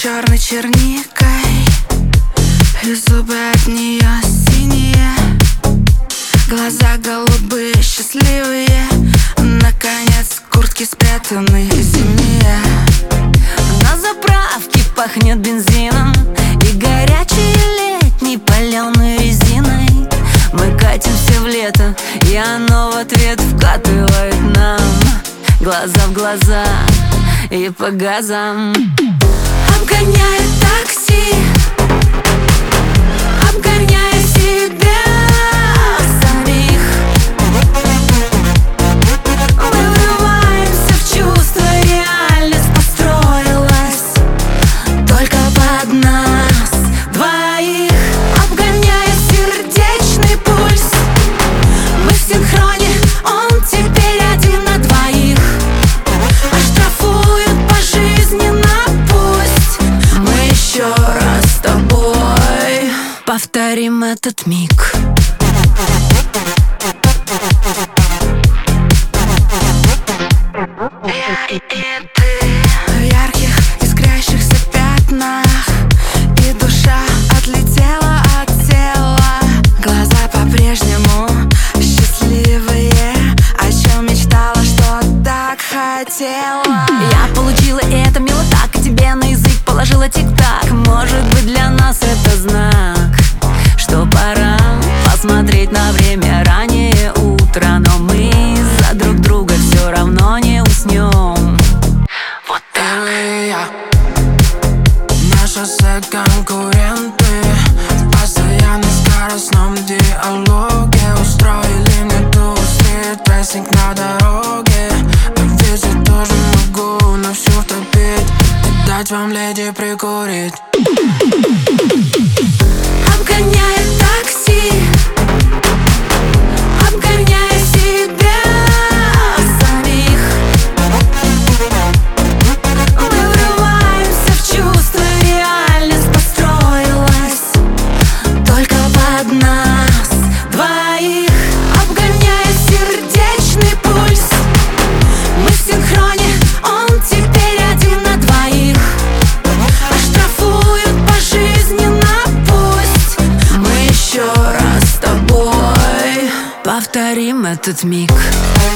черной черникой, и зубы от нее синие, глаза голубые, счастливые. Наконец, куртки спрятаны зимние. На заправке пахнет бензином и горячей летней паленой резиной. Мы катимся в лето, и оно в ответ вкатывает нам глаза в глаза и по газам. Обгоняет такси, обгоняя себя самих. Мы врываемся в чувство, реальность построилась только под нас двоих. Обгоняя сердечный пульс, мы в синхроне, он теперь один на двоих. Оштрафуют пожизненно, пусть мы еще раз с тобой Повторим этот миг. Я и ты в ярких искрящихся пятнах, и душа отлетела от тела. Глаза по-прежнему счастливые, о чем мечтала, что так хотела. Я получила это мило так, и тебе на язык положила тик-так. Может быть, для нас это знак, что пора посмотреть на время раннее утро. Но мы за друг друга все равно не уснем. Вот так. Я на шоссе конкуренты в постоянном скоростном диалоге устроили мне стрит-прессинг на дороге. Ведь я тоже могу на всю втопить и дать вам, леди, прикурить. Обгоняет такси, обгоняя себя самих. Мы врываемся в чувство, реальность построилась только под нас двоих. Обгоняя сердечный пульс, мы в синхроне, он теперь один на двоих. Оштрафуют пожизненно, пусть мы еще раз с тобой Повторим этот миг.